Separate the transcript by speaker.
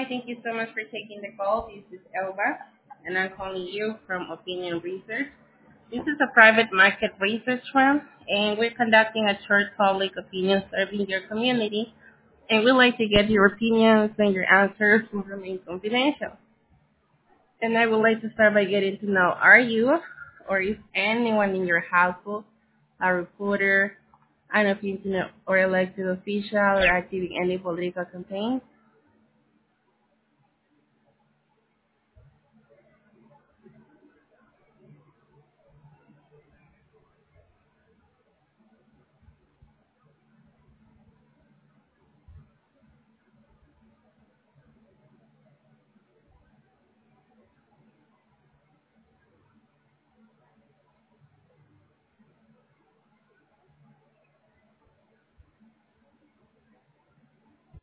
Speaker 1: Hi, thank you so much for taking the call. This is Elba, and I'm calling you from Opinion Research. This is a private market research firm, and we're conducting a short public opinion survey in your community, and we'd like to get your opinions and your answers will remain confidential. And I would like to start by getting to know, are you or is anyone in your household a reporter, an opinion or elected official or active in any political campaign?